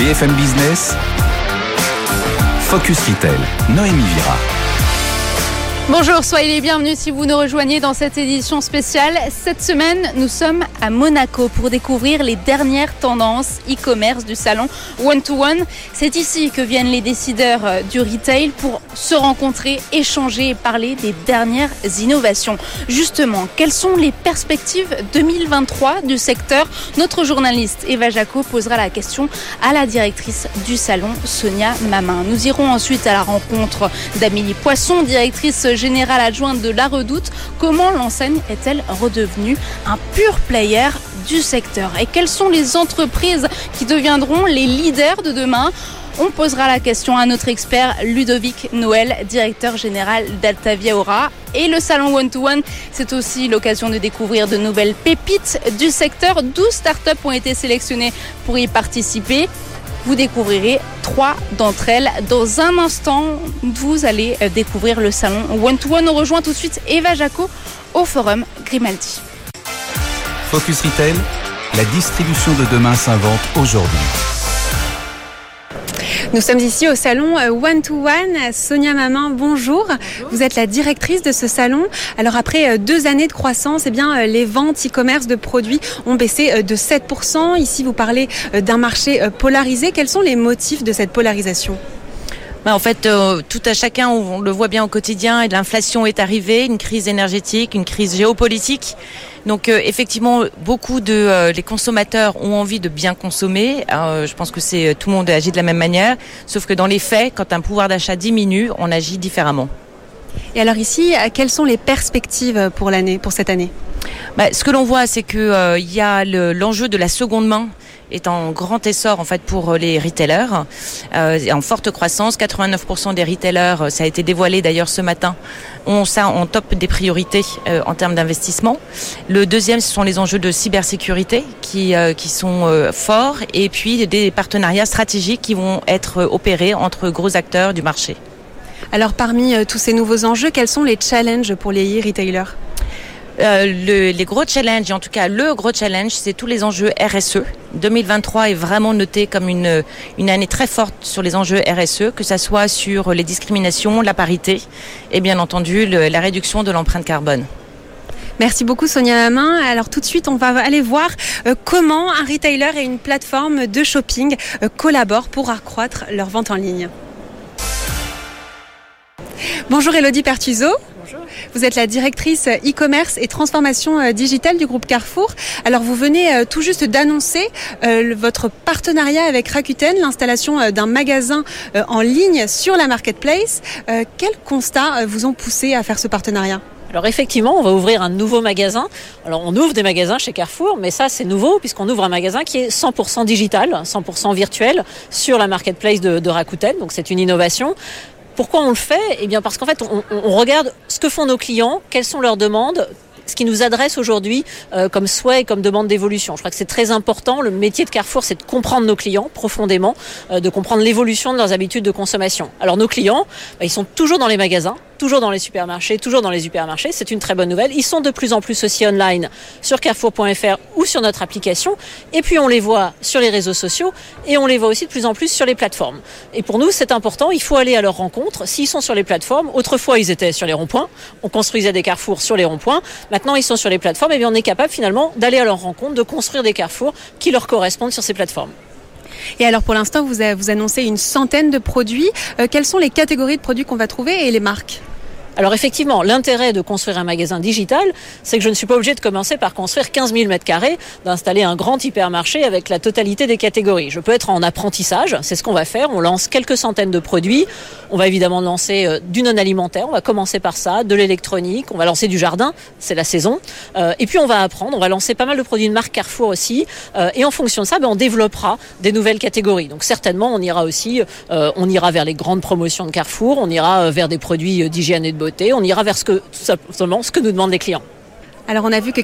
BFM Business, Focus Retail, Noémie Vira. Bonjour, soyez les bienvenus si vous nous rejoignez dans cette édition spéciale. Cette semaine, nous sommes à Monaco pour découvrir les dernières tendances e-commerce du salon One-to-One. C'est ici que viennent les décideurs du retail pour se rencontrer, échanger et parler des dernières innovations. Justement, quelles sont les perspectives 2023 du secteur ? Notre journaliste Eva Jaco posera la question à la directrice du salon, Sonia Mamin. Nous irons ensuite à la rencontre d'Amélie Poisson, directrice générale adjointe de La Redoute. Comment l'enseigne est-elle redevenue un pure player du secteur? Et quelles sont les entreprises qui deviendront les leaders de demain? On posera la question à notre expert Ludovic Noël, directeur général d'Altavia Aura. Et le salon One-to-One, c'est aussi l'occasion de découvrir de nouvelles pépites du secteur. 12 startups ont été sélectionnées pour y participer. Vous découvrirez 3 d'entre elles. Dans un instant, vous allez découvrir le salon One-to-One. On rejoint tout de suite Eva Jaco au forum Grimaldi. Focus Retail, la distribution de demain s'invente aujourd'hui. Nous sommes ici au salon One-to-One. Sonia Mamin, bonjour. Vous êtes la directrice de ce salon. Alors après 2 années de croissance, les ventes e-commerce de produits ont baissé de 7%. Ici, vous parlez d'un marché polarisé. Quels sont les motifs de cette polarisation ? En fait, tout à chacun, on le voit bien au quotidien, et l'inflation est arrivée, une crise énergétique, une crise géopolitique. Donc effectivement, beaucoup de les consommateurs ont envie de bien consommer. Je pense que tout le monde agit de la même manière, sauf que dans les faits, quand un pouvoir d'achat diminue, on agit différemment. Et alors ici, quelles sont les perspectives pour cette année ? Ce que l'on voit, c'est que il y a l'enjeu de la seconde main est en grand essor en fait pour les retailers, en forte croissance. 89% des retailers, ça a été dévoilé d'ailleurs ce matin, ont ça en top des priorités en termes d'investissement. Le deuxième, ce sont les enjeux de cybersécurité qui sont forts, et puis des partenariats stratégiques qui vont être opérés entre gros acteurs du marché. Alors parmi tous ces nouveaux enjeux, quels sont les challenges pour les e-retailers ? Les gros challenges, et en tout cas le gros challenge, c'est tous les enjeux RSE. 2023 est vraiment noté comme une année très forte sur les enjeux RSE, que ça soit sur les discriminations, la parité et bien entendu la réduction de l'empreinte carbone. Merci beaucoup Sonia Mamin. Alors tout de suite, on va aller voir comment un retailer et une plateforme de shopping collaborent pour accroître leur vente en ligne. Bonjour Elodie Pertuzo. Bonjour. Vous êtes la directrice e-commerce et transformation digitale du groupe Carrefour. Alors vous venez tout juste d'annoncer votre partenariat avec Rakuten, l'installation d'un magasin en ligne sur la marketplace. Quels constats vous ont poussé à faire ce partenariat ? Alors effectivement, on va ouvrir un nouveau magasin. Alors on ouvre des magasins chez Carrefour, mais ça c'est nouveau puisqu'on ouvre un magasin qui est 100% digital, 100% virtuel sur la marketplace de Rakuten. Donc c'est une innovation. Pourquoi on le fait ? Parce qu'en fait, on regarde ce que font nos clients, quelles sont leurs demandes, ce qui nous adresse aujourd'hui comme souhait et comme demande d'évolution. Je crois que c'est très important. Le métier de Carrefour, c'est de comprendre nos clients profondément, de comprendre l'évolution de leurs habitudes de consommation. Alors nos clients, ils sont toujours dans les magasins, toujours dans les supermarchés, toujours dans les hypermarchés. C'est une très bonne nouvelle. Ils sont de plus en plus aussi online sur carrefour.fr ou sur notre application. Et puis on les voit sur les réseaux sociaux et on les voit aussi de plus en plus sur les plateformes. Et pour nous, c'est important. Il faut aller à leur rencontre. S'ils sont sur les plateformes, autrefois ils étaient sur les ronds-points. On construisait des carrefours sur les ronds-points. Maintenant, ils sont sur les plateformes. Et bien, on est capable finalement d'aller à leur rencontre, de construire des carrefours qui leur correspondent sur ces plateformes. Et alors pour l'instant, vous annoncez une centaine de produits. Quelles sont les catégories de produits qu'on va trouver et les marques ? Alors effectivement, l'intérêt de construire un magasin digital, c'est que je ne suis pas obligé de commencer par construire 15 000 m², d'installer un grand hypermarché avec la totalité des catégories. Je peux être en apprentissage, c'est ce qu'on va faire. On lance quelques centaines de produits. On va évidemment lancer du non-alimentaire, on va commencer par ça, de l'électronique, on va lancer du jardin, c'est la saison. Et puis on va apprendre, on va lancer pas mal de produits de marque Carrefour aussi. Et en fonction de ça, on développera des nouvelles catégories. Donc certainement, on ira vers les grandes promotions de Carrefour, on ira vers des produits d'hygiène et de beauté. On ira vers ce que nous demandent les clients. Alors on a vu que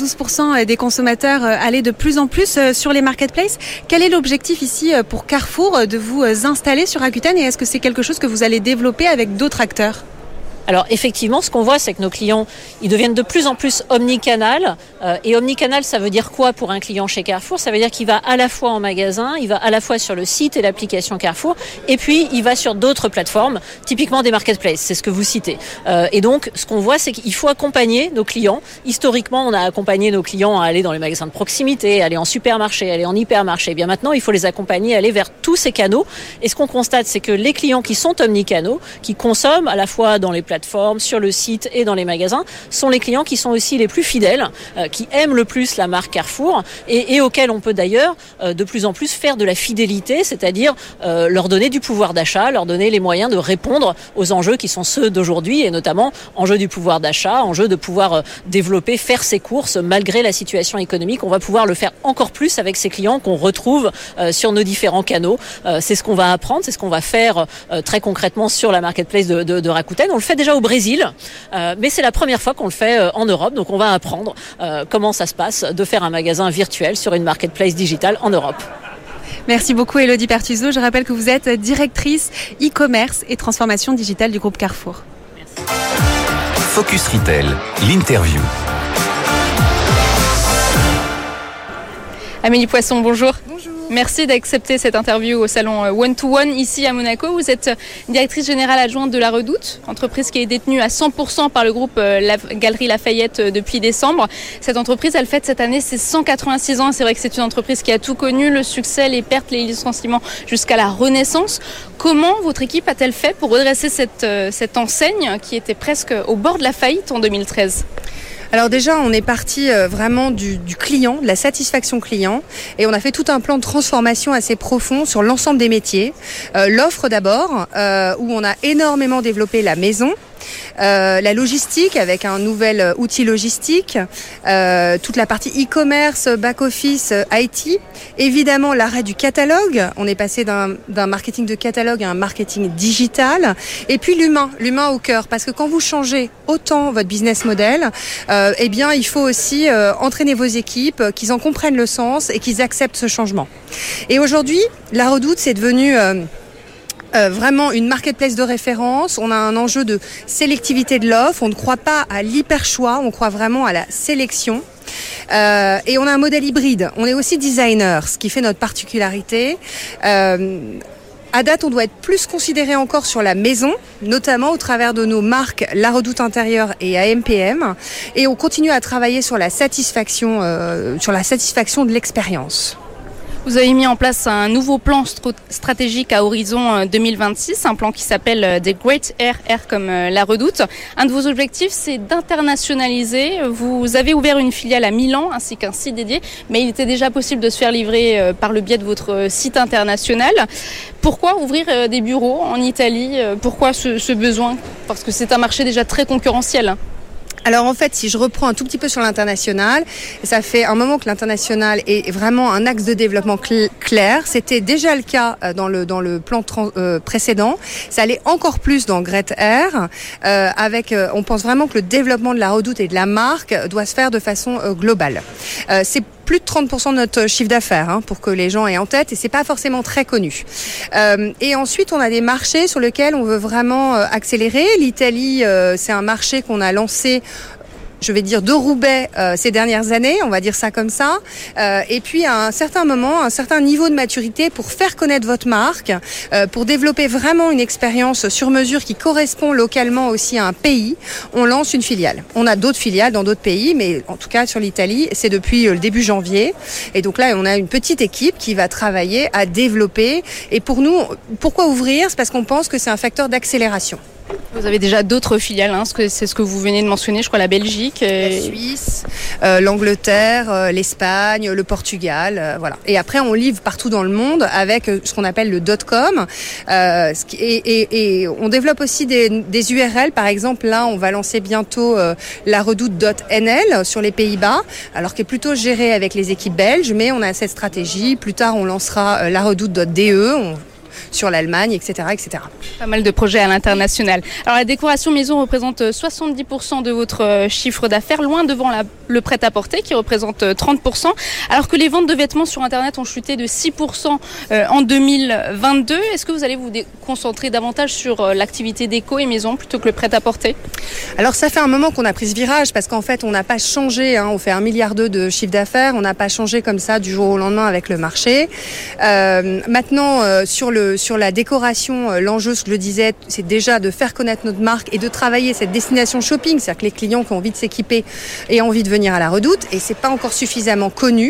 92% des consommateurs allaient de plus en plus sur les marketplaces. Quel est l'objectif ici pour Carrefour de vous installer sur Rakuten et est-ce que c'est quelque chose que vous allez développer avec d'autres acteurs ? Alors effectivement, ce qu'on voit, c'est que nos clients, ils deviennent de plus en plus omnicanal. Et omnicanal, ça veut dire quoi pour un client chez Carrefour ? Ça veut dire qu'il va à la fois en magasin, il va à la fois sur le site et l'application Carrefour, et puis il va sur d'autres plateformes, typiquement des marketplaces, c'est ce que vous citez. Et donc, ce qu'on voit, c'est qu'il faut accompagner nos clients. Historiquement, on a accompagné nos clients à aller dans les magasins de proximité, aller en supermarché, aller en hypermarché. Et bien maintenant, il faut les accompagner à aller vers tous ces canaux. Et ce qu'on constate, c'est que les clients qui sont omnicanaux, qui consomment à la fois dans les plateformes, sur le site et dans les magasins, sont les clients qui sont aussi les plus fidèles, qui aiment le plus la marque Carrefour et auxquels on peut d'ailleurs de plus en plus faire de la fidélité, c'est-à-dire leur donner du pouvoir d'achat, leur donner les moyens de répondre aux enjeux qui sont ceux d'aujourd'hui et notamment enjeux du pouvoir d'achat, enjeux de pouvoir développer, faire ses courses malgré la situation économique. On va pouvoir le faire encore plus avec ces clients qu'on retrouve sur nos différents canaux. C'est ce qu'on va apprendre, c'est ce qu'on va faire très concrètement sur la marketplace de Rakuten. On le fait déjà au Brésil, mais c'est la première fois qu'on le fait en Europe, donc on va apprendre comment ça se passe de faire un magasin virtuel sur une marketplace digitale en Europe. Merci beaucoup Élodie Pertuiseau. Je rappelle que vous êtes directrice e-commerce et transformation digitale du groupe Carrefour. Merci. Focus Retail, l'interview. Amélie Poisson, bonjour. Bonjour. Merci d'accepter cette interview au salon One to One ici à Monaco. Vous êtes directrice générale adjointe de La Redoute, entreprise qui est détenue à 100% par le groupe Galeries Lafayette depuis décembre. Cette entreprise, elle fête cette année ses 186 ans. C'est vrai que c'est une entreprise qui a tout connu, le succès, les pertes, les licenciements jusqu'à la renaissance. Comment votre équipe a-t-elle fait pour redresser cette enseigne qui était presque au bord de la faillite en 2013 ? Alors déjà, on est parti vraiment du client, de la satisfaction client, et on a fait tout un plan de transformation assez profond sur l'ensemble des métiers. L'offre d'abord, où on a énormément développé la maison. La logistique avec un nouvel outil logistique, toute la partie e-commerce, back-office, IT. Évidemment, l'arrêt du catalogue. On est passé d'un marketing de catalogue à un marketing digital. Et puis l'humain au cœur. Parce que quand vous changez autant votre business model, eh bien, il faut aussi entraîner vos équipes, qu'ils en comprennent le sens et qu'ils acceptent ce changement. Et aujourd'hui, La Redoute, c'est devenu vraiment une marketplace de référence. On a un enjeu de sélectivité de l'offre. On ne croit pas à l'hyper-choix, on croit vraiment à la sélection. Et on a un modèle hybride. On est aussi designer, ce qui fait notre particularité. À date, on doit être plus considéré encore sur la maison, notamment au travers de nos marques La Redoute Intérieure et AMPM. Et on continue à travailler sur la satisfaction de l'expérience. Vous avez mis en place un nouveau plan stratégique à horizon 2026, un plan qui s'appelle The Great R comme La Redoute. Un de vos objectifs, c'est d'internationaliser. Vous avez ouvert une filiale à Milan ainsi qu'un site dédié, mais il était déjà possible de se faire livrer par le biais de votre site international. Pourquoi ouvrir des bureaux en Italie ? Pourquoi ce besoin ? Parce que c'est un marché déjà très concurrentiel. Alors en fait, si je reprends un tout petit peu sur l'international, ça fait un moment que l'international est vraiment un axe de développement clair. C'était déjà le cas dans le plan précédent. Ça allait encore plus dans Great Air. On pense vraiment que le développement de La Redoute et de la marque doit se faire de façon globale. C'est plus de 30% de notre chiffre d'affaires, pour que les gens aient en tête, et c'est pas forcément très connu. Et ensuite, on a des marchés sur lesquels on veut vraiment accélérer. L'Italie, c'est un marché qu'on a lancé, je vais dire, de Roubaix ces dernières années, on va dire ça comme ça. Et puis à un certain moment, un certain niveau de maturité pour faire connaître votre marque, pour développer vraiment une expérience sur mesure qui correspond localement aussi à un pays, on lance une filiale. On a d'autres filiales dans d'autres pays, mais en tout cas sur l'Italie, c'est depuis le début janvier. Et donc là, on a une petite équipe qui va travailler à développer. Et pour nous, pourquoi ouvrir ? C'est parce qu'on pense que c'est un facteur d'accélération. Vous avez déjà d'autres filiales, c'est ce que vous venez de mentionner, je crois la Belgique, la Suisse, l'Angleterre, l'Espagne, le Portugal, voilà. Et après on livre partout dans le monde avec ce qu'on appelle le .com, et on développe aussi des URL. Par exemple, là on va lancer bientôt la redoute.nl sur les Pays-Bas, alors qui est plutôt géré avec les équipes belges, mais on a cette stratégie. Plus tard on lancera la redoute.de. sur l'Allemagne, etc., etc. Pas mal de projets à l'international. Alors la décoration maison représente 70% de votre chiffre d'affaires, loin devant le prêt-à-porter qui représente 30%, alors que les ventes de vêtements sur Internet ont chuté de 6% en 2022. Est-ce que vous allez vous concentrer davantage sur l'activité déco et maison plutôt que le prêt-à-porter ? Alors ça fait un moment qu'on a pris ce virage parce qu'en fait on n'a pas changé, on fait 1,2 milliard de chiffre d'affaires, on n'a pas changé comme ça du jour au lendemain avec le marché. Maintenant sur la décoration, l'enjeu, je le disais, c'est déjà de faire connaître notre marque et de travailler cette destination shopping, c'est-à-dire que les clients qui ont envie de s'équiper et ont envie de venir à la Redoute, et c'est pas encore suffisamment connu.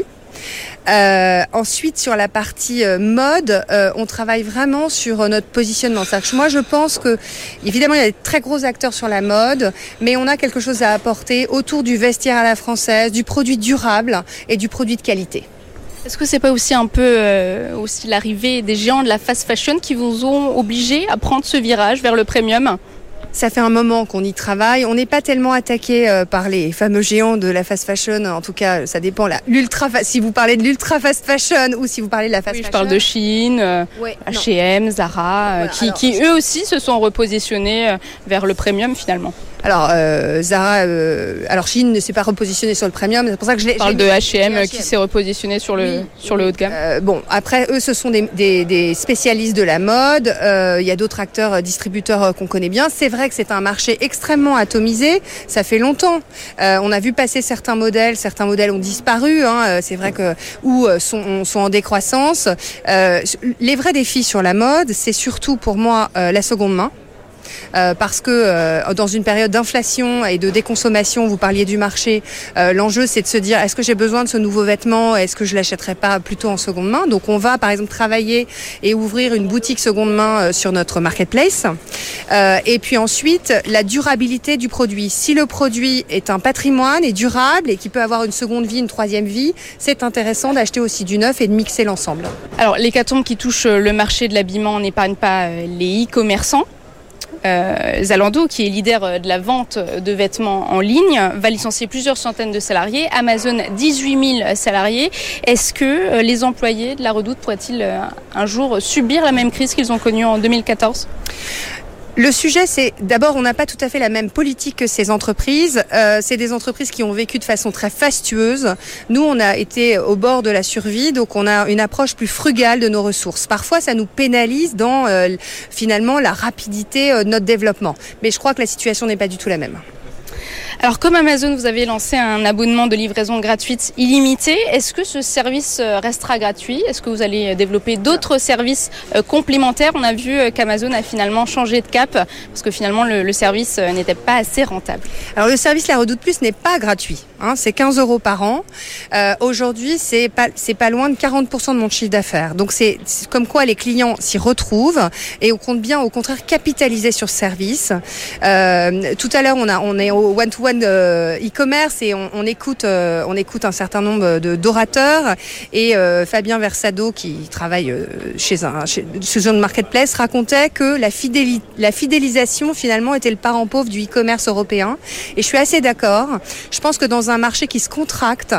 Ensuite, sur la partie mode, on travaille vraiment sur notre positionnement. C'est-à-dire que moi, je pense que, évidemment, il y a des très gros acteurs sur la mode, mais on a quelque chose à apporter autour du vestiaire à la française, du produit durable et du produit de qualité. Est-ce que c'est pas aussi un peu aussi l'arrivée des géants de la fast fashion qui vous ont obligé à prendre ce virage vers le premium ? Ça fait un moment qu'on y travaille. On n'est pas tellement attaqué par les fameux géants de la fast fashion. En tout cas, ça dépend. Si vous parlez de l'ultra fast fashion ou si vous parlez de la fast fashion. Je parle de Shein, H&M, Zara, qui eux aussi se sont repositionnés vers le premium finalement. Alors Zara, Shein ne s'est pas repositionné sur le premium, c'est pour ça que je parle de H&M qui s'est repositionné sur le haut de gamme. Après eux, ce sont des spécialistes de la mode. Il y a d'autres acteurs, distributeurs qu'on connaît bien. C'est vrai que c'est un marché extrêmement atomisé. Ça fait longtemps. On a vu passer certains modèles ont disparu. C'est vrai que ou sont en décroissance. Les vrais défis sur la mode, c'est surtout pour moi la seconde main. Parce que dans une période d'inflation et de déconsommation, vous parliez du marché, l'enjeu c'est de se dire est-ce que j'ai besoin de ce nouveau vêtement, est-ce que je l'achèterais pas plutôt en seconde main. Donc on va par exemple travailler et ouvrir une boutique seconde main sur notre marketplace. Et puis ensuite la durabilité du produit. Si le produit est un patrimoine, est durable et qui peut avoir une seconde vie, une troisième vie, c'est intéressant d'acheter aussi du neuf et de mixer l'ensemble. Alors l'hécatombe qui touche le marché de l'habillement n'épargne pas les e-commerçants. Zalando, qui est leader de la vente de vêtements en ligne, va licencier plusieurs centaines de salariés. Amazon, 18 000 salariés. Est-ce que les employés de la Redoute pourraient-ils un jour subir la même crise qu'ils ont connue en 2014 ? Le sujet, c'est d'abord, on n'a pas tout à fait la même politique que ces entreprises. C'est des entreprises qui ont vécu de façon très fastueuse. Nous, on a été au bord de la survie, donc on a une approche plus frugale de nos ressources. Parfois, ça nous pénalise dans finalement la rapidité de notre développement. Mais je crois que la situation n'est pas du tout la même. Alors comme Amazon, vous avez lancé un abonnement de livraison gratuite illimité. Est-ce que ce service restera gratuit ? Est-ce que vous allez développer d'autres services complémentaires ? On a vu qu'Amazon a finalement changé de cap parce que finalement le service n'était pas assez rentable. Alors le service La Redoute Plus n'est pas gratuit. C'est 15 € par an. Aujourd'hui, c'est pas loin de 40% de mon chiffre d'affaires. Donc c'est comme quoi les clients s'y retrouvent et on compte bien au contraire capitaliser sur ce service. Tout à l'heure, on est au one-to-one e-commerce et on écoute un certain nombre d'orateurs et Fabien Versado qui travaille chez une marketplace racontait que la fidélisation finalement était le parent pauvre du e-commerce européen et je suis assez d'accord. Je pense que dans un marché qui se contracte,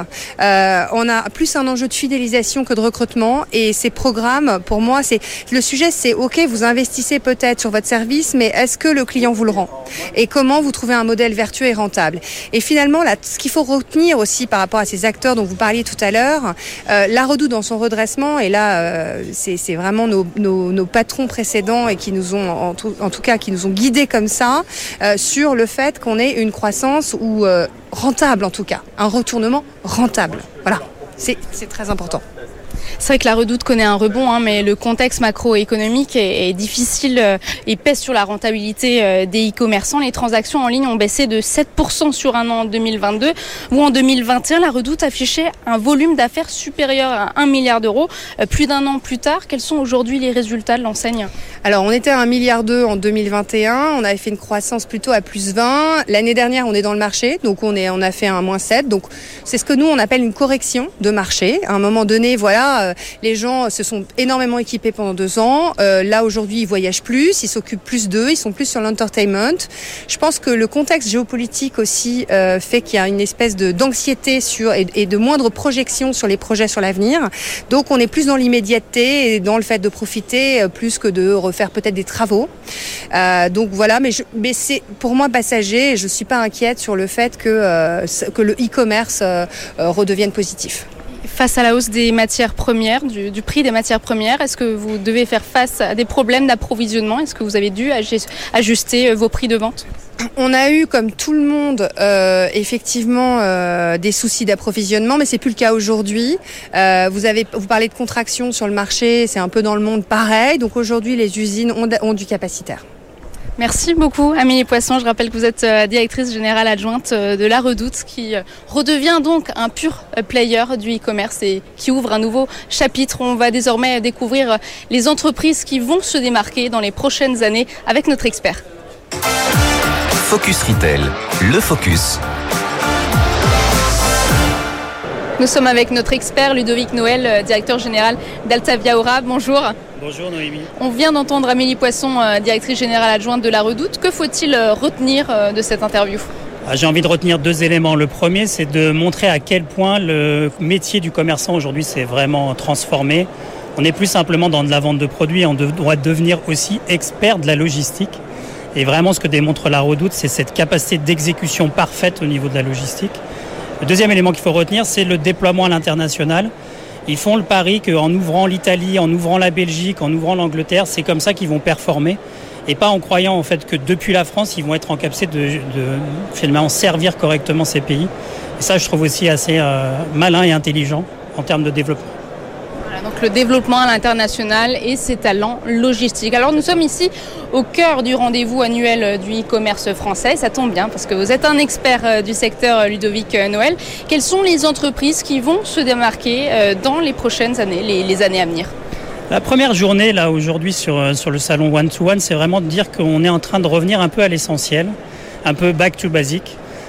on a plus un enjeu de fidélisation que de recrutement et ces programmes, pour moi, le sujet c'est ok, vous investissez peut-être sur votre service, mais est-ce que le client vous le rend ? Et comment vous trouvez un modèle vertueux et rentable ? Et finalement, là, ce qu'il faut retenir aussi par rapport à ces acteurs dont vous parliez tout à l'heure, la Redoute dans son redressement, et là, c'est vraiment nos patrons précédents et qui nous ont, en tout cas, qui nous ont guidés comme ça, sur le fait qu'on ait une croissance ou rentable en tout cas, un retournement rentable. Voilà, c'est très important. C'est vrai que la Redoute connaît un rebond, mais le contexte macroéconomique est difficile et pèse sur la rentabilité des e-commerçants. Les transactions en ligne ont baissé de 7% sur un an en 2022, où en 2021, la Redoute affichait un volume d'affaires supérieur à 1 milliard d'euros. Plus d'un an plus tard, quels sont aujourd'hui les résultats de l'enseigne ? Alors, on était à 1,2 milliard en 2021. On avait fait une croissance plutôt à plus 20. L'année dernière, on est dans le marché, donc on a fait un -7. Donc, c'est ce que nous, on appelle une correction de marché. À un moment donné, voilà, voilà, les gens se sont énormément équipés pendant 2 ans. Là aujourd'hui, ils voyagent plus, ils s'occupent plus d'eux, ils sont plus sur l'entertainment. Je pense que le contexte géopolitique aussi fait qu'il y a une espèce d'anxiété et de moindre projection sur les projets sur l'avenir. Donc on est plus dans l'immédiateté et dans le fait de profiter plus que de refaire peut-être des travaux. Donc voilà, mais c'est pour moi passager et je suis pas inquiète sur le fait que le e-commerce redevienne positif. Face à la hausse des matières premières, du prix des matières premières, est-ce que vous devez faire face à des problèmes d'approvisionnement? Est-ce que vous avez dû ajuster vos prix de vente? On a eu, comme tout le monde, effectivement des soucis d'approvisionnement, mais c'est plus le cas aujourd'hui. Vous parlez de contraction sur le marché, c'est un peu dans le monde pareil. Donc aujourd'hui, les usines ont du capacitaire. Merci beaucoup Amélie Poisson. Je rappelle que vous êtes directrice générale adjointe de La Redoute qui redevient donc un pur player du e-commerce et qui ouvre un nouveau chapitre. On va désormais découvrir les entreprises qui vont se démarquer dans les prochaines années avec notre expert. Focus Retail, le focus. Nous sommes avec notre expert Ludovic Noël, directeur général d'Altavia Aura. Bonjour. Bonjour Noémie. On vient d'entendre Amélie Poisson, directrice générale adjointe de La Redoute. Que faut-il retenir de cette interview ? J'ai envie de retenir 2 éléments. Le premier, c'est de montrer à quel point le métier du commerçant aujourd'hui s'est vraiment transformé. On n'est plus simplement dans de la vente de produits, on doit devenir aussi expert de la logistique. Et vraiment, ce que démontre La Redoute, c'est cette capacité d'exécution parfaite au niveau de la logistique. Le deuxième élément qu'il faut retenir, c'est le déploiement à l'international. Ils font le pari qu'en ouvrant l'Italie, en ouvrant la Belgique, en ouvrant l'Angleterre, c'est comme ça qu'ils vont performer. Et pas en croyant en fait que depuis la France, ils vont être en capacité de finalement servir correctement ces pays. Et ça, je trouve aussi assez malin et intelligent en termes de développement. Donc le développement à l'international et ses talents logistiques. Alors nous sommes ici au cœur du rendez-vous annuel du e-commerce français. Ça tombe bien parce que vous êtes un expert du secteur, Ludovic Noël. Quelles sont les entreprises qui vont se démarquer dans les prochaines années, les années à venir ? La première journée là aujourd'hui sur le salon One to One, c'est vraiment de dire qu'on est en train de revenir un peu à l'essentiel, un peu back to basic.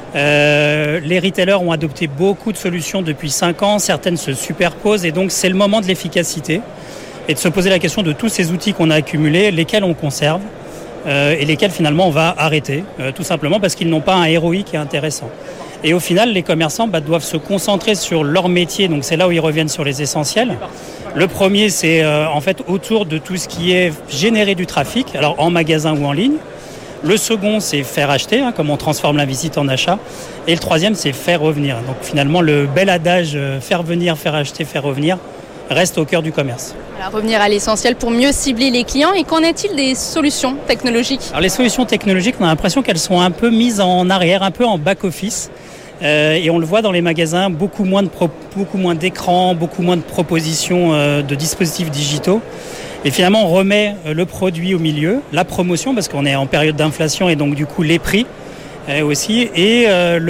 Les retailers ont adopté beaucoup de solutions depuis 5 ans, certaines se superposent et donc c'est le moment de l'efficacité et de se poser la question de tous ces outils qu'on a accumulés, lesquels on conserve et lesquels finalement on va arrêter, tout simplement parce qu'ils n'ont pas un ROI qui est intéressant. Et au final, les commerçants doivent se concentrer sur leur métier, donc c'est là où ils reviennent sur les essentiels. Le premier, c'est en fait autour de tout ce qui est générer du trafic, alors en magasin ou en ligne. Le second, c'est faire acheter, comme on transforme la visite en achat. Et le troisième, c'est faire revenir. Donc finalement, le bel adage faire venir, faire acheter, faire revenir reste au cœur du commerce. Voilà, revenir à l'essentiel pour mieux cibler les clients. Et qu'en est-il des solutions technologiques ? Alors les solutions technologiques, on a l'impression qu'elles sont un peu mises en arrière, un peu en back-office. Et on le voit dans les magasins, beaucoup moins d'écrans, beaucoup moins de propositions de dispositifs digitaux. Et finalement, on remet le produit au milieu, la promotion, parce qu'on est en période d'inflation et donc du coup les prix aussi. Et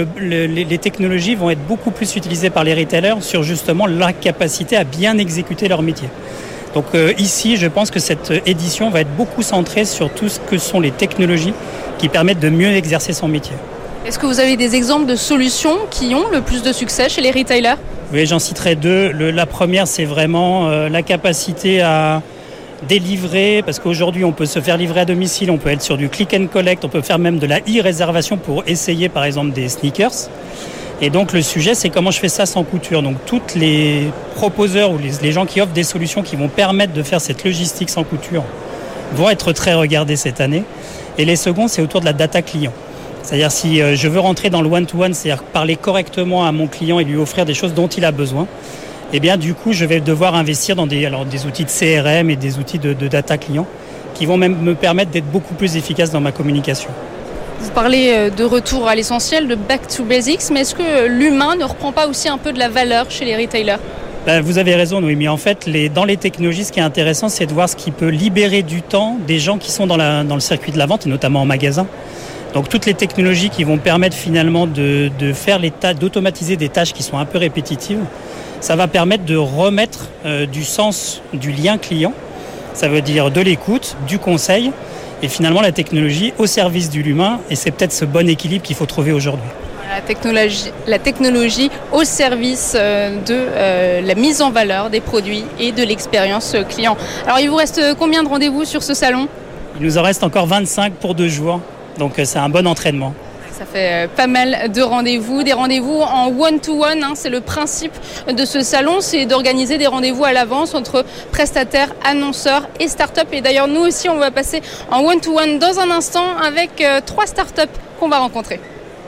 les technologies vont être beaucoup plus utilisées par les retailers sur justement la capacité à bien exécuter leur métier. Donc ici, je pense que cette édition va être beaucoup centrée sur tout ce que sont les technologies qui permettent de mieux exercer son métier. Est-ce que vous avez des exemples de solutions qui ont le plus de succès chez les retailers ? Oui, j'en citerai 2. La première, c'est vraiment la capacité à délivrer, parce qu'aujourd'hui on peut se faire livrer à domicile, on peut être sur du click and collect, on peut faire même de la e-réservation pour essayer par exemple des sneakers. Et donc le sujet, c'est comment je fais ça sans couture. Donc tous les proposeurs ou les gens qui offrent des solutions qui vont permettre de faire cette logistique sans couture vont être très regardés cette année. Et les seconds, c'est autour de la data client. C'est-à-dire si je veux rentrer dans le one-to-one, c'est-à-dire parler correctement à mon client et lui offrir des choses dont il a besoin, eh bien du coup je vais devoir investir dans des outils de CRM et des outils de data client qui vont même me permettre d'être beaucoup plus efficace dans ma communication. Vous parlez de retour à l'essentiel, de back to basics, mais est-ce que l'humain ne reprend pas aussi un peu de la valeur chez les retailers ? Vous avez raison, oui, mais en fait, dans les technologies, ce qui est intéressant, c'est de voir ce qui peut libérer du temps des gens qui sont dans le circuit de la vente, et notamment en magasin. Donc toutes les technologies qui vont permettre finalement de faire d'automatiser des tâches qui sont un peu répétitives, ça va permettre de remettre du sens du lien client. Ça veut dire de l'écoute, du conseil et finalement la technologie au service de l'humain. Et c'est peut-être ce bon équilibre qu'il faut trouver aujourd'hui. La technologie au service de la mise en valeur des produits et de l'expérience client. Alors il vous reste combien de rendez-vous sur ce salon ? Il nous en reste encore 25 pour 2 jours, donc c'est un bon entraînement. Ça fait pas mal de rendez-vous, des rendez-vous en one-to-one, c'est le principe de ce salon, c'est d'organiser des rendez-vous à l'avance entre prestataires, annonceurs et start-up. Et d'ailleurs nous aussi on va passer en one-to-one dans un instant avec 3 start-up qu'on va rencontrer.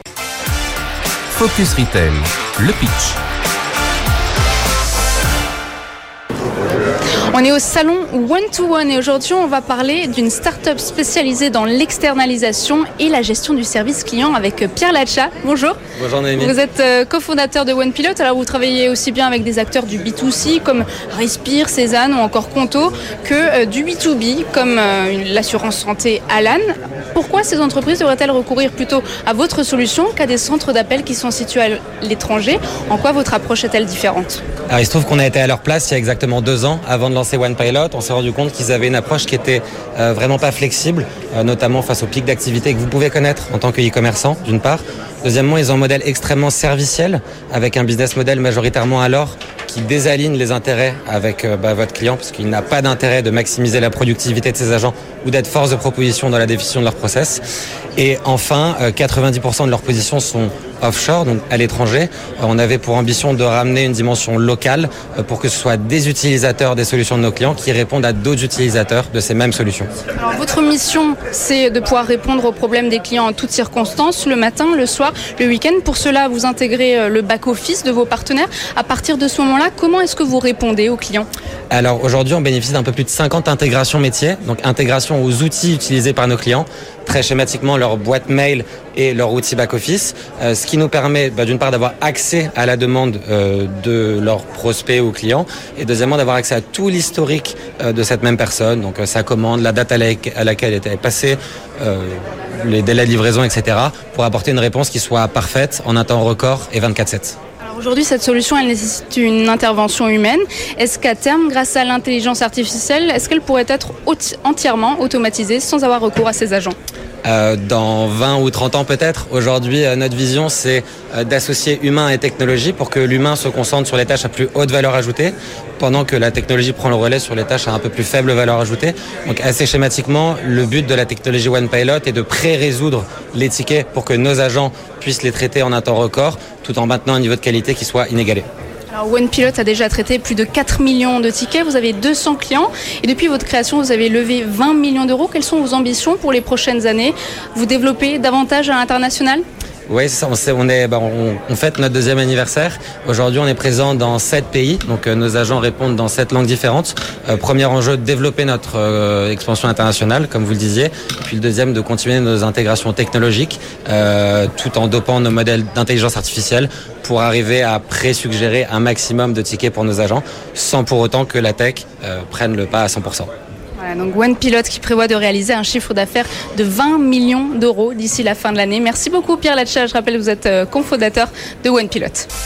Focus Retail, le pitch. On est au salon One-to-One et aujourd'hui on va parler d'une start-up spécialisée dans l'externalisation et la gestion du service client avec Pierre Latcha. Bonjour. Bonjour Noémie. Vous êtes cofondateur de OnePilot, alors vous travaillez aussi bien avec des acteurs du B2C comme Respire, Cézanne ou encore Conto que du B2B comme l'assurance santé Alan. Pourquoi ces entreprises devraient-elles recourir plutôt à votre solution qu'à des centres d'appel qui sont situés à l'étranger ? En quoi votre approche est-elle différente ? Alors il se trouve qu'on a été à leur place il y a exactement 2 ans avant de lancer OnePilot. On s'est rendu compte qu'ils avaient une approche qui était vraiment pas flexible, notamment face au pic d'activité que vous pouvez connaître en tant que e-commerçant d'une part. Deuxièmement, ils ont un modèle extrêmement serviciel avec un business model majoritairement alors qui désaligne les intérêts avec votre client parce qu'il n'a pas d'intérêt de maximiser la productivité de ses agents ou d'être force de proposition dans la définition de leur process. Et enfin, 90% de leurs positions sont offshore, donc à l'étranger. On avait pour ambition de ramener une dimension locale pour que ce soit des utilisateurs des solutions de nos clients qui répondent à d'autres utilisateurs de ces mêmes solutions. Alors, votre mission, c'est de pouvoir répondre aux problèmes des clients en toutes circonstances, le matin, le soir, le week-end. Pour cela, vous intégrez le back-office de vos partenaires. À partir de ce moment-là, comment est-ce que vous répondez aux clients ? Alors aujourd'hui, on bénéficie d'un peu plus de 50 intégrations métiers, donc intégration aux outils utilisés par nos clients, très schématiquement leur boîte mail et leur outil back-office, ce qui nous permet d'une part d'avoir accès à la demande de leurs prospects ou clients et deuxièmement d'avoir accès à tout l'historique de cette même personne, donc sa commande, la date à laquelle elle était passée, les délais de livraison, etc. pour apporter une réponse qui soit parfaite en un temps record et 24/7. Aujourd'hui, cette solution, elle nécessite une intervention humaine. Est-ce qu'à terme, grâce à l'intelligence artificielle, est-ce qu'elle pourrait être entièrement automatisée sans avoir recours à ses agents ? Dans 20 ou 30 ans peut-être. Aujourd'hui, notre vision, c'est d'associer humain et technologie pour que l'humain se concentre sur les tâches à plus haute valeur ajoutée, pendant que la technologie prend le relais sur les tâches à un peu plus faible valeur ajoutée. Donc assez schématiquement, le but de la technologie OnePilot est de pré-résoudre les tickets pour que nos agents puissent les traiter en un temps record, tout en maintenant un niveau de qualité qui soit inégalé. Alors OnePilot a déjà traité plus de 4 millions de tickets, vous avez 200 clients et depuis votre création, vous avez levé 20 millions d'euros. Quelles sont vos ambitions pour les prochaines années ? Vous développez davantage à l'international ? Oui, c'est ça. On fête notre 2e anniversaire. Aujourd'hui, on est présent dans 7 pays. Donc, nos agents répondent dans 7 langues différentes. Premier enjeu, développer notre expansion internationale, comme vous le disiez. Puis le deuxième, de continuer nos intégrations technologiques, tout en dopant nos modèles d'intelligence artificielle pour arriver à pré-suggérer un maximum de tickets pour nos agents, sans pour autant que la tech prenne le pas à 100%. Voilà, donc OnePilot qui prévoit de réaliser un chiffre d'affaires de 20 millions d'euros d'ici la fin de l'année. Merci beaucoup Pierre Latcha, je rappelle que vous êtes cofondateur de OnePilot.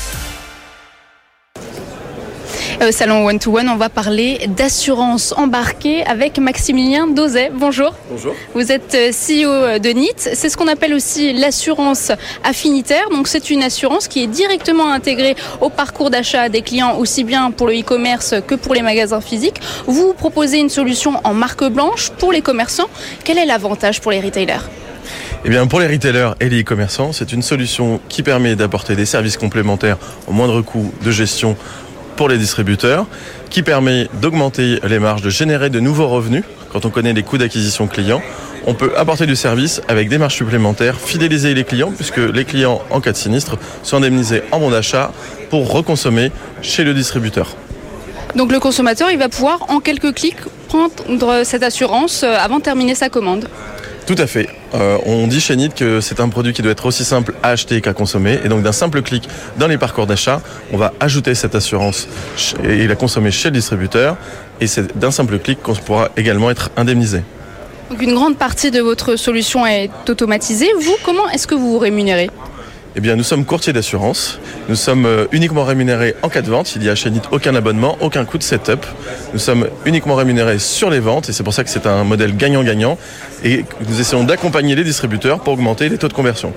Au salon One-to-One, on va parler d'assurance embarquée avec Maximilien Dauzet. Bonjour. Bonjour. Vous êtes CEO de NIT. C'est ce qu'on appelle aussi l'assurance affinitaire. Donc c'est une assurance qui est directement intégrée au parcours d'achat des clients, aussi bien pour le e-commerce que pour les magasins physiques. Vous proposez une solution en marque blanche pour les commerçants. Quel est l'avantage pour les retailers ? Eh bien, pour les retailers et les e-commerçants, c'est une solution qui permet d'apporter des services complémentaires au moindre coût de gestion pour les distributeurs, qui permet d'augmenter les marges, de générer de nouveaux revenus. Quand on connaît les coûts d'acquisition client, on peut apporter du service avec des marges supplémentaires, fidéliser les clients, puisque les clients, en cas de sinistre, sont indemnisés en bon d'achat pour reconsommer chez le distributeur. Donc le consommateur, il va pouvoir en quelques clics prendre cette assurance avant de terminer sa commande. Tout à fait. On dit chez NIT que c'est un produit qui doit être aussi simple à acheter qu'à consommer. Et donc d'un simple clic dans les parcours d'achat, on va ajouter cette assurance et la consommer chez le distributeur. Et c'est d'un simple clic qu'on pourra également être indemnisé. Donc une grande partie de votre solution est automatisée. Vous, comment est-ce que vous vous rémunérez ? Eh bien, nous sommes courtiers d'assurance. Nous sommes uniquement rémunérés en cas de vente. Il n'y a chez NIT aucun abonnement, aucun coût de setup. Nous sommes uniquement rémunérés sur les ventes et c'est pour ça que c'est un modèle gagnant-gagnant. Et nous essayons d'accompagner les distributeurs pour augmenter les taux de conversion. Alors,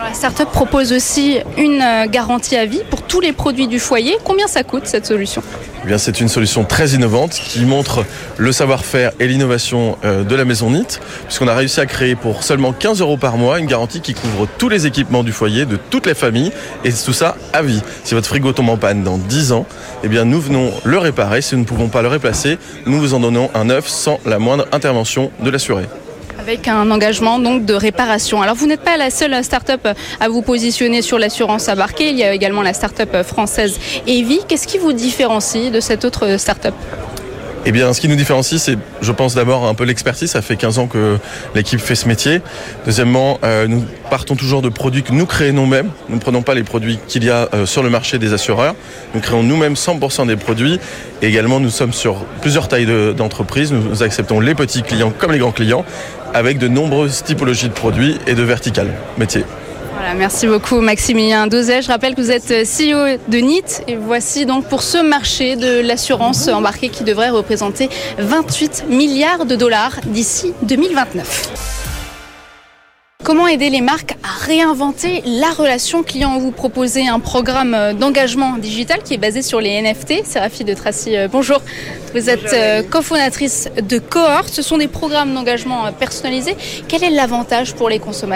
La start-up propose aussi une garantie à vie pour tous les produits du foyer. Combien ça coûte cette solution ? Eh bien, c'est une solution très innovante qui montre le savoir-faire et l'innovation de la maison NIT, puisqu'on a réussi à créer pour seulement 15 € par mois une garantie qui couvre tous les équipements du foyer, de toutes les familles, et tout ça à vie. Si votre frigo tombe en panne dans 10 ans, eh bien, nous venons le réparer. Si nous ne pouvons pas le remplacer, nous vous en donnons un neuf sans la moindre intervention de l'assuré. Avec un engagement donc de réparation. Alors vous n'êtes pas la seule start-up à vous positionner sur l'assurance embarquée. Il y a également la start-up française Evi. Qu'est-ce qui vous différencie de cette autre start-up ? Eh bien, ce qui nous différencie, c'est, je pense, d'abord un peu l'expertise. Ça fait 15 ans que l'équipe fait ce métier. Deuxièmement, nous partons toujours de produits que nous créons nous-mêmes. Nous ne prenons pas les produits qu'il y a sur le marché des assureurs. Nous créons nous-mêmes 100% des produits. Et également, nous sommes sur plusieurs tailles d'entreprises. Nous acceptons les petits clients comme les grands clients, avec de nombreuses typologies de produits et de verticales métiers. Voilà, merci beaucoup Maximilien Dauzet. Je rappelle que vous êtes CEO de NIT et voici donc pour ce marché de l'assurance embarquée qui devrait représenter 28 milliards de dollars d'ici 2029. Comment aider les marques à réinventer la relation client ? Vous proposez un programme d'engagement digital qui est basé sur les NFT. Séraphie de Tracy, bonjour. Vous êtes cofondatrice de Cohort. Ce sont des programmes d'engagement personnalisés. Quel est l'avantage pour les consommateurs ?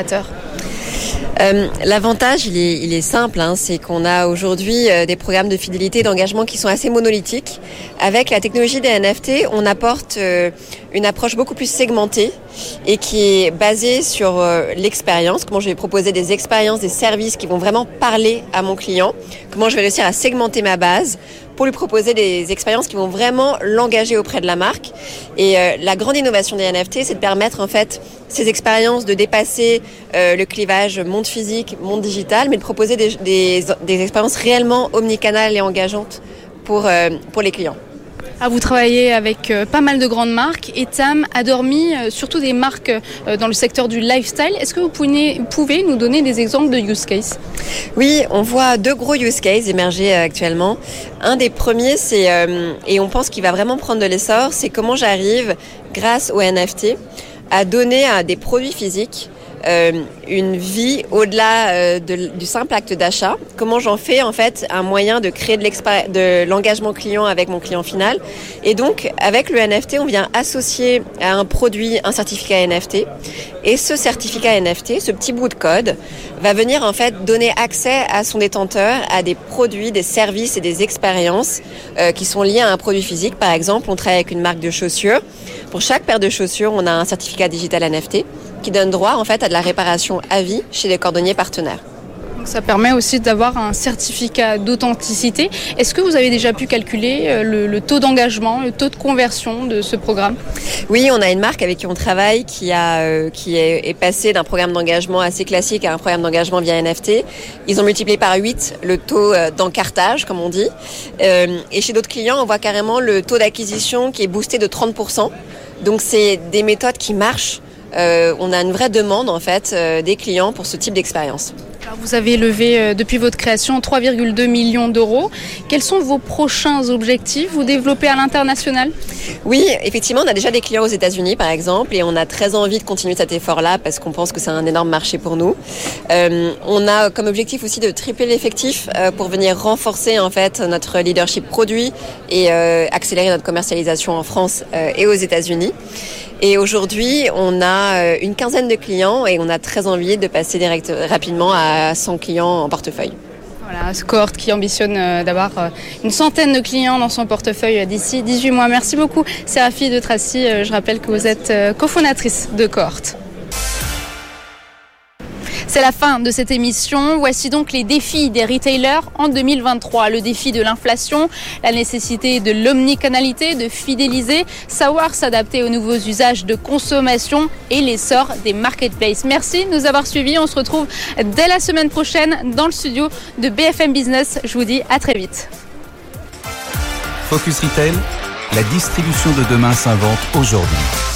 L'avantage, il est simple, c'est qu'on a aujourd'hui des programmes de fidélité et d'engagement qui sont assez monolithiques. Avec la technologie des NFT, on apporte une approche beaucoup plus segmentée et qui est basée sur l'expérience, comment je vais proposer des expériences, des services qui vont vraiment parler à mon client, comment je vais réussir à segmenter ma base pour lui proposer des expériences qui vont vraiment l'engager auprès de la marque. Et la grande innovation des NFT, c'est de permettre en fait ces expériences de dépasser le clivage monde physique, monde digital, mais de proposer des expériences réellement omnicanales et engageantes pour les clients. Vous travaillez avec pas mal de grandes marques, Etam, Adormi, surtout des marques dans le secteur du lifestyle. Est-ce que vous pouvez nous donner des exemples de use case ? Oui, on voit 2 gros use cases émerger actuellement. Un des premiers, c'est, et on pense qu'il va vraiment prendre de l'essor, c'est comment j'arrive, grâce aux NFT, à donner à des produits physiques une vie au-delà du simple acte d'achat. Comment j'en fais en fait un moyen de créer de l'engagement client avec mon client final. Et donc avec le NFT, on vient associer à un produit un certificat NFT. Et ce certificat NFT, ce petit bout de code, va venir en fait donner accès à son détenteur à des produits, des services et des expériences qui sont liés à un produit physique. Par exemple, on travaille avec une marque de chaussures. Pour chaque paire de chaussures, on a un certificat digital NFT qui donne droit en fait à de la réparation à vie chez des cordonniers partenaires. Donc ça permet aussi d'avoir un certificat d'authenticité. Est-ce que vous avez déjà pu calculer le taux d'engagement, le taux de conversion de ce programme ? Oui, on a une marque avec qui on travaille qui est passée d'un programme d'engagement assez classique à un programme d'engagement via NFT. Ils ont multiplié par 8 le taux d'encartage, comme on dit. Et chez d'autres clients, on voit carrément le taux d'acquisition qui est boosté de 30%. Donc c'est des méthodes qui marchent. On a une vraie demande en fait des clients pour ce type d'expérience. Alors vous avez levé depuis votre création 3,2 millions d'euros. Quels sont vos prochains objectifs ? Vous développez à l'international ? Oui, effectivement, on a déjà des clients aux États-Unis par exemple et on a très envie de continuer cet effort-là parce qu'on pense que c'est un énorme marché pour nous. On a comme objectif aussi de tripler l'effectif pour venir renforcer en fait notre leadership produit et accélérer notre commercialisation en France et aux États-Unis. Et aujourd'hui, on a une quinzaine de clients et on a très envie de passer rapidement à 100 clients en portefeuille. Voilà, ce cohorte qui ambitionne d'avoir une centaine de clients dans son portefeuille d'ici 18 mois. Merci beaucoup, Séraphie de Tracy. Je rappelle que vous êtes cofondatrice de Cohort. C'est la fin de cette émission. Voici donc les défis des retailers en 2023. Le défi de l'inflation, la nécessité de l'omnicanalité, de fidéliser, savoir s'adapter aux nouveaux usages de consommation et l'essor des marketplaces. Merci de nous avoir suivis. On se retrouve dès la semaine prochaine dans le studio de BFM Business. Je vous dis à très vite. Focus Retail, la distribution de demain s'invente aujourd'hui.